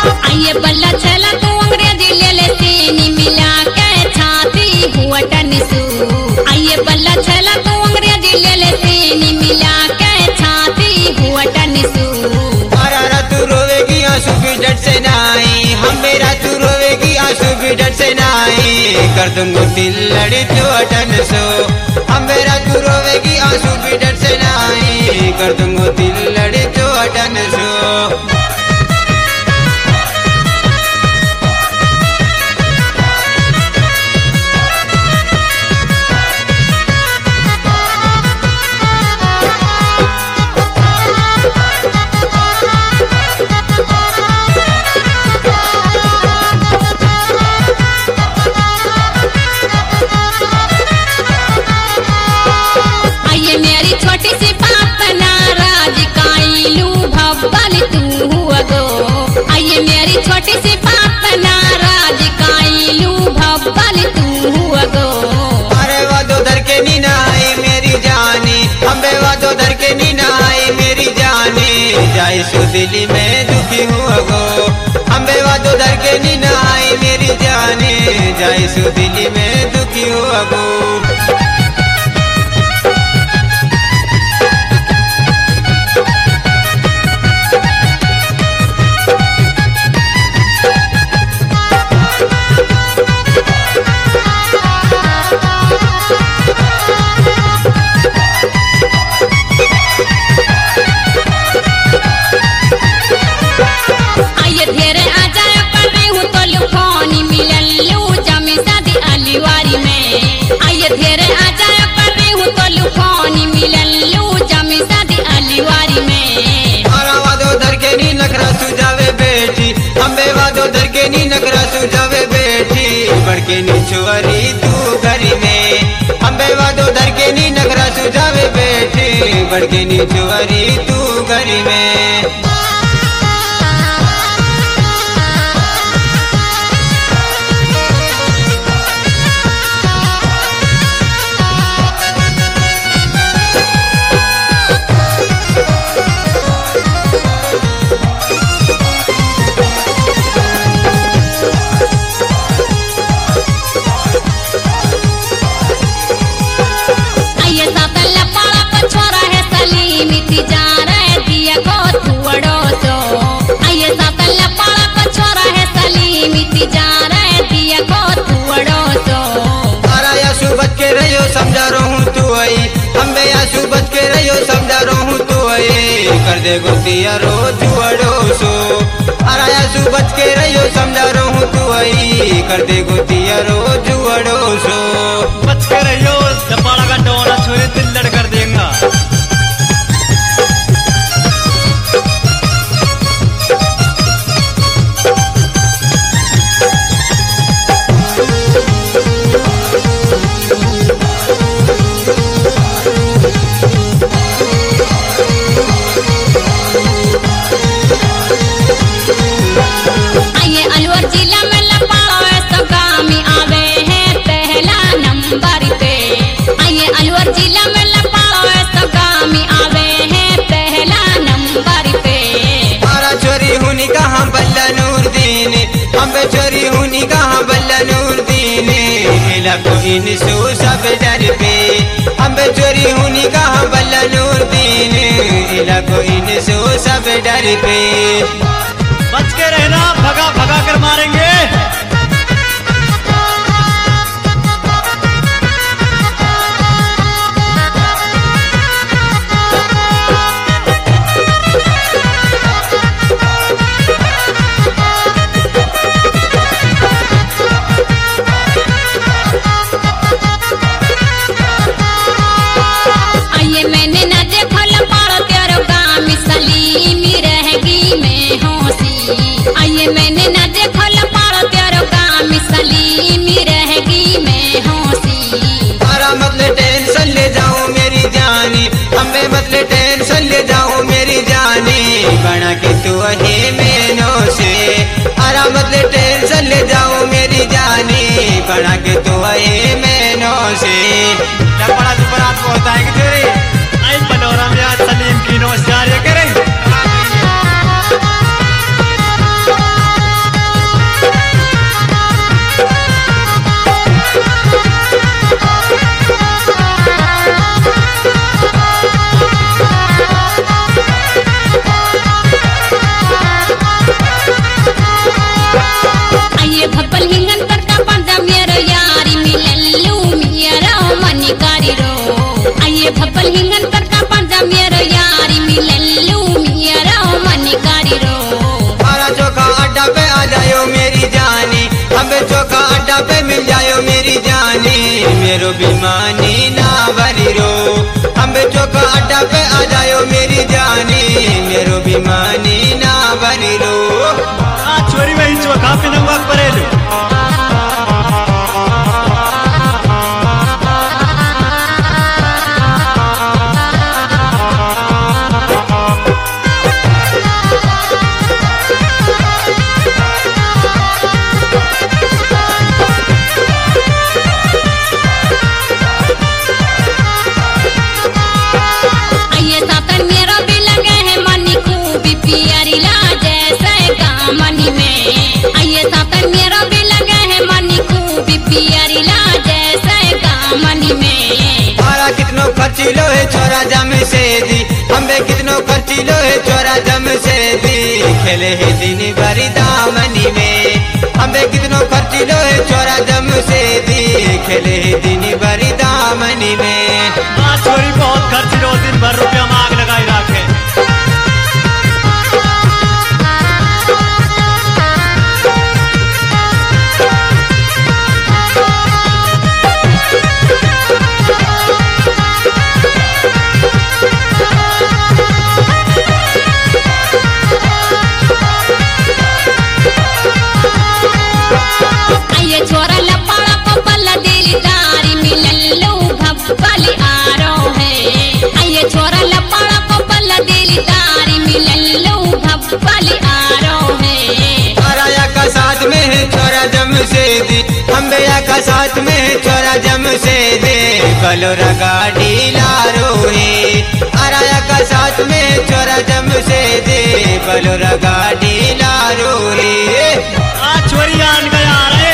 आइए बल्ला छला तो अंग्रेजी ले ले सीनी मिला के छाती हुआ टनसू। आइए बल्ला छला तो अंग्रेजी ले ले सीनी मिला के छाती हुआ टनसू। हमारा तू रोवेगी आंसू भी डट से नाई, हम मेरा तू रोवेगी आंसू भी डट से नाई। कर दूंगा दिल लड़ी तो अटन सो, हम मेरा तू रोवेगी आंसू भी डट से नाई। कर दूंगा दिल लड़ी तो अटन सो। मेरी छोटी सी बात नाराज काइलू भब्बल तू हुआ गो। आइए मेरी छोटी सी बात नाराज काइलू भब्बल तू हुआ गो। अरे वादो धर के नी नाई मेरी जानी, हमें वादो धर के नी नाई मेरी जानी। जाई सो दिल्ली में दुखी हुआ गो, हमें वादो धर के नी नाई मेरी जानी। जाई सो दिल्ली में दुखी हुआ गो। बढ़के नी छुअरी तू घरी में, अम्बे वादो धर के नी नगरा सुझावे बेटी। बढ़के नी छुअरी तू घरी में। समझा रहूं तू आई, हम आंसू बच के रहियो समझा रहूं तू आई। कर दे गोतिया रोज अड़ोसो, अरे आंसू बच के रहियो समझा रहूं तू आई। कर दे गोतिया रोज अड़ोसो। बच के रहियो दपाड़ा का डोना छोरे दिल लड़ कर देगा। चोरी हुनी कहाँ बल्ला नूर दीने, इलाको इनसो सब डर पे। अम्बे चोरी हुनी कहाँ बल्ला नूर दीने, इलाको इनसो सब डर पे। बच के रहना, भगा भगा कर मारेंगे। मैंने न देखल पारो तेरो काम सलीमी रहेगी मैं होशी। तारा मतलब टेंशन ले जाऊं मेरी जानी, हमें मतलब टेंशन ले जाऊं मेरी जानी। बना के तू है मैनो से, तारा मतलब टेंशन ले जाऊं मेरी जानी। बना के तू है मैनो से। जब बड़ा दुपरात को होता है कि तेरे आई मनोरम या सलीम की नमस्कार करें। मनी ना बनिलो। छोरी वही चोखा पे नंबर परेलू कितनो खर्चीलो है छोरा जम से दी, हमें कितनो खर्चीलो है छोरा जम से दी, खेले है दिन भरी दामनी में। हमें कितनो खर्चीलो है छोरा जम से दी, खेले है दिन भरी दामनी में। छोरी बहुत खर्चीलो, दिन भर रुपया मांग लगाई रखे। का साथ में छोरा जम से दे, बलोरा गाड़ी लारो है। अराया का साथ में छोरा जम से दे, बलोरा गाड़ी लारो है। छोरी आन गया रे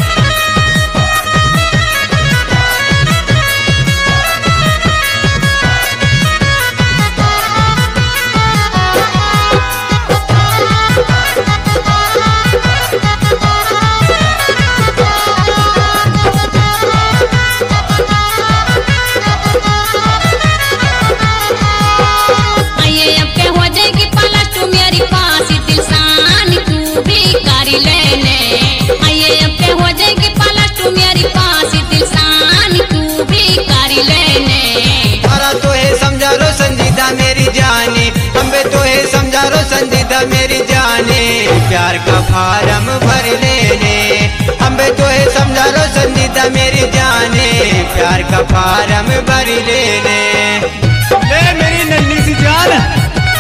मेरी जाने, प्यार का फार्म भर लेने। हमें तो है समझा लो संजीदा मेरी जाने, प्यार का फार्म भर लेने। ले मेरी नन्ही सी जान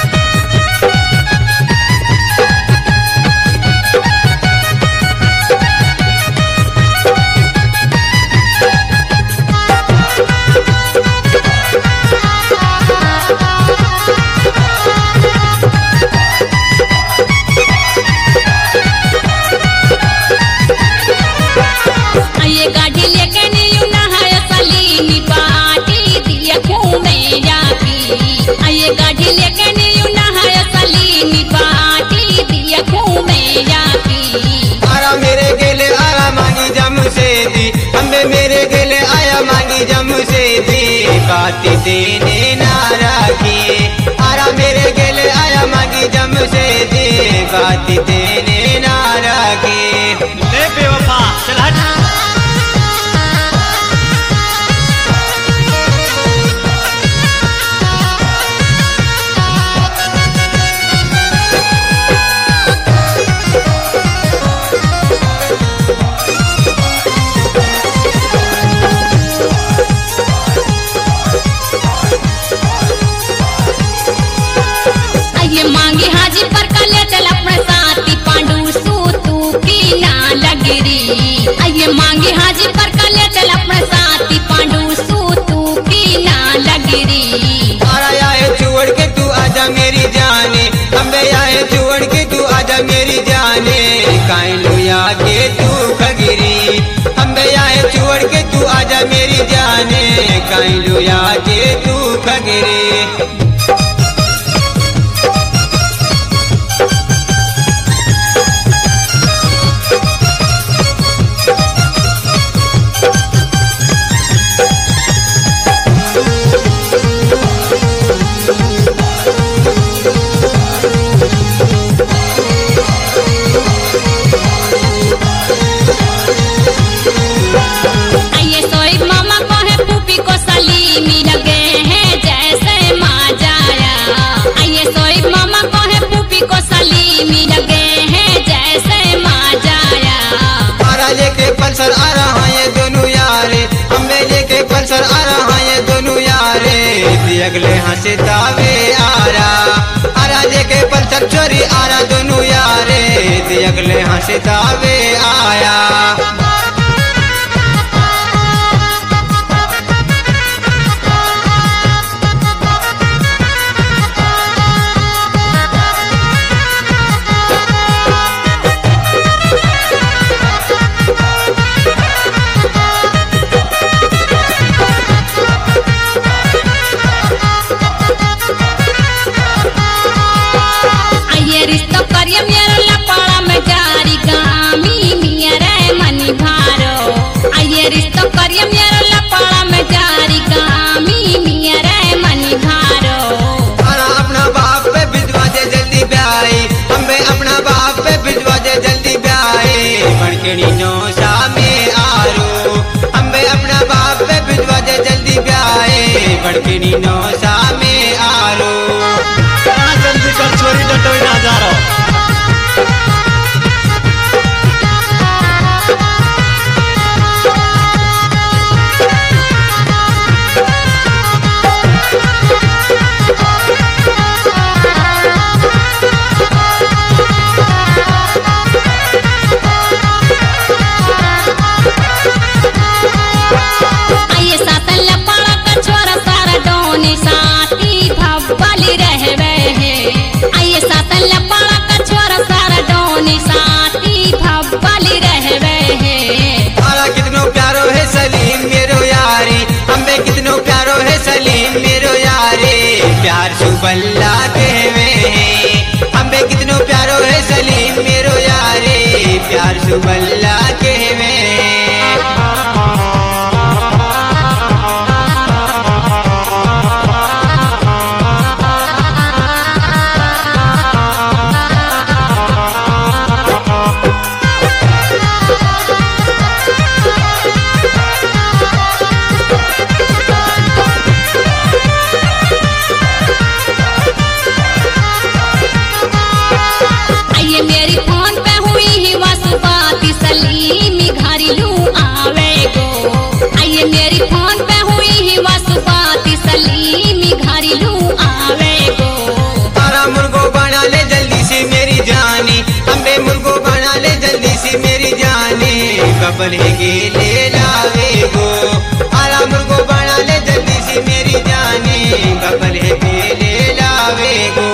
बात देने ना रखिए। आरा मेरे गले आया मांगी जम से दे, बात देने ना रखिए। ले बेवफा चल हट। मांगे हाजी पर कले चल अपने साथी पांडू सू तू की ना लगरी। आया है छोड़ के तू आजा मेरी जाने, हमें आए छोड़ के तू आजा मेरी जाने। काइलुया के तू खगिरी, हमें आए छोड़ के तू आजा मेरी जाने। काइलुया के तू खगिरी। मामा को है फूफी को सलीमी लगे हंसतावे आरा देखे पत्थर चोरी आरा दोनों यारे अगले हंसतावे आया। रिश्तो करिए मेरा लपाड़ा में जारी गामी मेरे मनी भारो। आइए रिश्तो करिए मेरा लपाड़ा में जारी गामी मेरे मनी भारो। अपना बाप पे भिजवा दे जल्दी ब्याई हमें अपना बाप पे भिजवा दे जल्दी ब्याई बड़कड़ी नो सामे आरो हमें अपना बाप पे भिजवा दे जल्दी ब्याई बड़कड़ी नो सामे आरो। जल्दी कर छोरी डटोई ना जा रहा आइए सातन लपाड़ा का छोरा सारा डोनी साथी भब्बली रहवे है। आइए सातन लपाड़ा का छोरा सारा डोनी साथी भब्बली रहवे है। आरा कितनो प्यारो है सलीम मेरो यारी हमें कितनो प्यारो है सलीम मेरो यारी प्यार सुबल्ला कहवे हमें कितनो प्यारो है सलीम मेरो यारी प्यार सुबल्ला कहवे। आइए मेरी फोन पे हुई ही वसुबाती सलीम घरेलू आवे गो। आइए मेरी फोन पे हुई ही वसुबाती सलीम घरेलू आवे गो। तारा मुर्गो बना ले जल्दी से मेरी जानी हमें मुर्गो बना ले जल्दी से मेरी जानी कपल है ले लावे गो। आरा मुर्गो बना ले जल्दी से मेरी जानी कपल है ले लावे गो।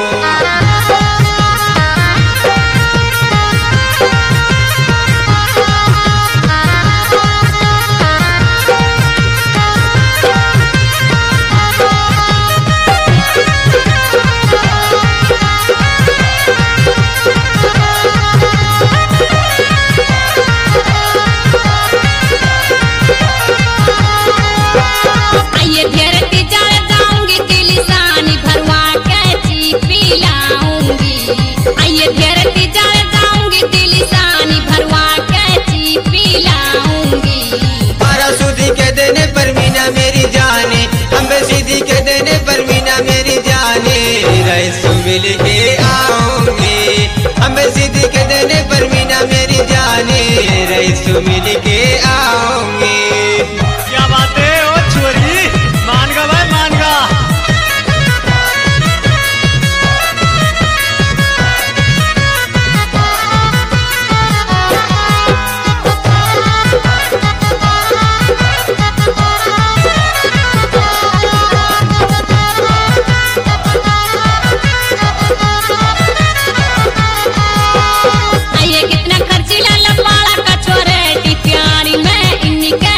आइए घेरती चढ़ जाऊंगी तिलिसानी भरवा के चीपी लाऊंगी। आइए घेरती चढ़ जाऊंगी तिलिसानी भरवा के चीपी लाऊंगी। आरा सूदी के देने पर मीना मेरी जाने हमें सीधी के देने पर मीना मेरी जाने रईस मिल के आऊंगी हमें सीधी के देने पर मीना मेरी जाने रईस मिल के आऊंगी। क्या बात है ओ छोरी मान गा भाई मान गा। आइए कितना खर्चीला लपाड़ा का छोरे टी प्यारी में इन्हीं के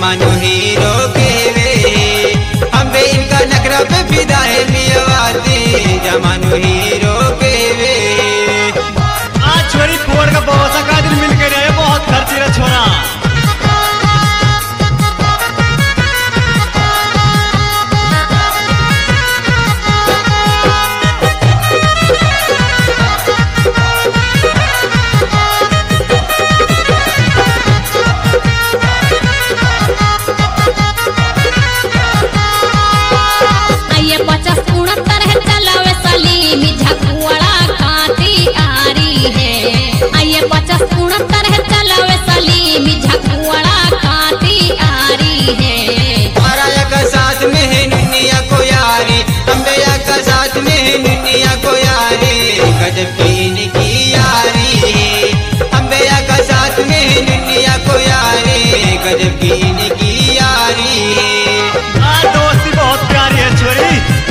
जमानो हीरो के वे हमें इनका नखरा पे फिदा है मियावादी जमानो हीरो के वे। आज छोरी कुंवर का बहुत सा कादिर मिल के रहे बहुत खर्चीला छोरा। आइए 50-69 है चलावे सलीमी झकुआड़ा खाती आरी है। आइए 50-69 है चलावे सलीमी झकुआड़ा खाती आरी है। माराया का साथ में है नुनिया को यारी अम्बेया का साथ में है नुनिया को यारी गजब की इनकी यारी है अम्बेया का साथ में है नुनिया को यारी गजब की इनकी यारी है। आज दोस्ती बहुत प्यारी है छोरी।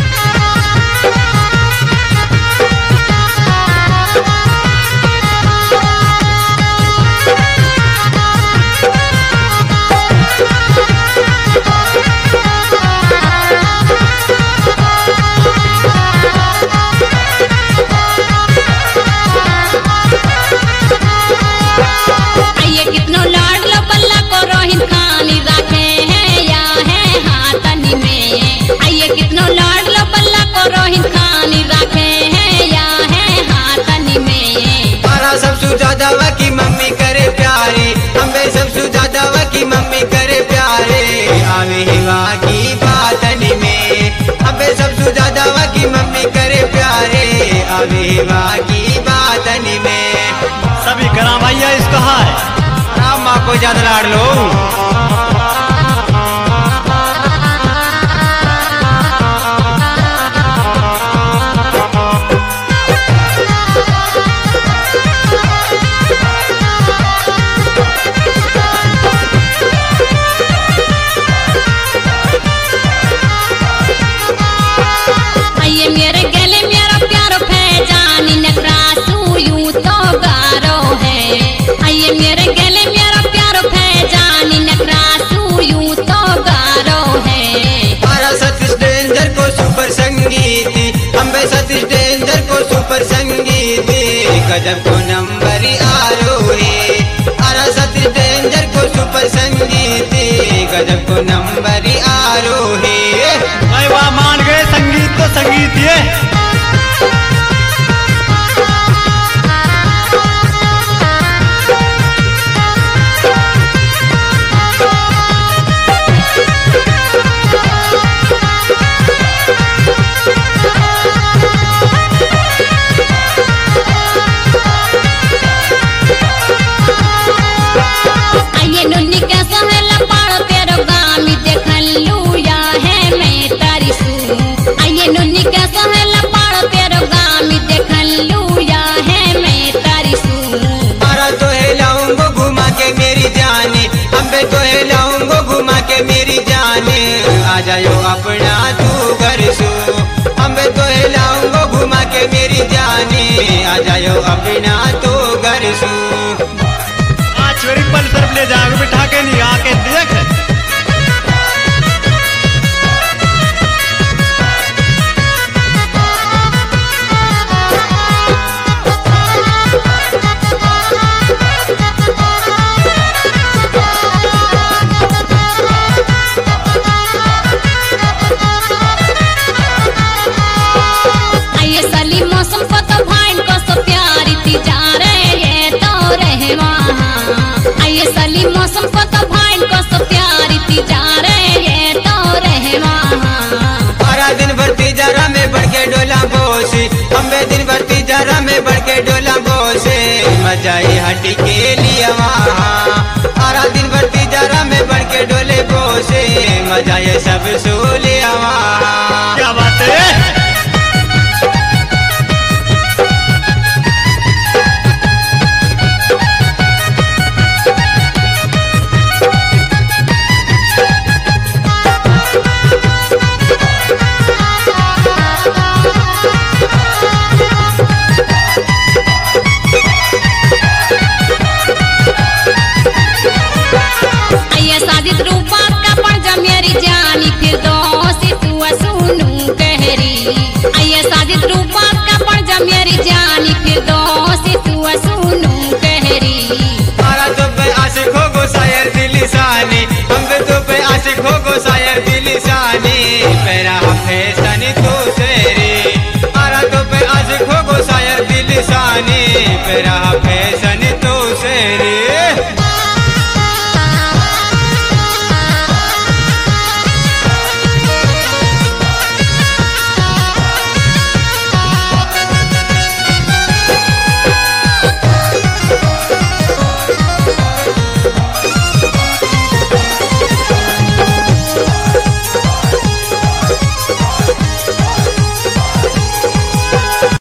आइए कितनो लाड लो बल्ला को रोहित खानी रखे हैं या है हाथनी में। आइए कितनो लाड लो बल्ला को रोहित खानी रखे हैं या है हाथनी में। मारा सबसे ज्यादा वा की मम्मी करे प्यारे अम्बे सबसे ज्यादा वा की मम्मी करे प्यारे आवे हिवा की बातनी में अम्बे सबसे ज्यादा वा की मम्मी करे प्यारे आवे हिवा की बातनी में। सभी करा भैया इसको हाय राम माँ को ज्यादा लाड़ लो। आइए मेरे गले मेरा प्यारो फैजानी नखरासू यूं तो गारो है। आइए मेरे गले मेरा प्यारो फैजानी नखरासू यूं तो गारो है। मारा सतीश डेंजर को सुपर संगीती अम्बे सतीश डेंजर को सुपर संगीती गजब को नंबर आरो है। आरा सतीश डेंजर को सुपर संगीती गजब को नंबर आरो है। भाई वाह मान गए संगीत तो संगीत ये। आइए नुन्नी के सहेला पाड़ो तेरो गामी देखल लूया है मैं तारी सू। आइए नुन्नी के सहेला पाड़ो तेरो गामी देखल लूया है मैं तारी सू। मारा तो हिलाऊंगो घुमा के मेरी जाने अम्बे तो हिलाऊंगो घुमा के मेरी जाने आ जाओ अपना तू घर सो अम्बे तो हिलाऊंगो घुमा के मेरी जाने आ जाओ अपना तो घर सो। आज छोरी पल तरफ ले जाओगे बिठा के नहीं आके देख। आइए सली मौसम को तो भाई को सो प्यारी थी जा रहे ये तो रहे वहाँ। आइए सली मौसम को तो भाई को सो प्यारी थी जा रहे ये तो रहे वहाँ। सारा दिन भरती जरा में बढ़ के डोला बोसे अम्बे दिन भरती जरा में बढ़ के डोला बोसे मजाई हटी के लिए वहाँ। सारा दिन भरती जरा में बढ़ के डोले बोसे मजाए सब सो लिया वहाँ। क्या बात है। आइए साजिद रूपा हम तो पे आशिक हो गो शायर दिल शानी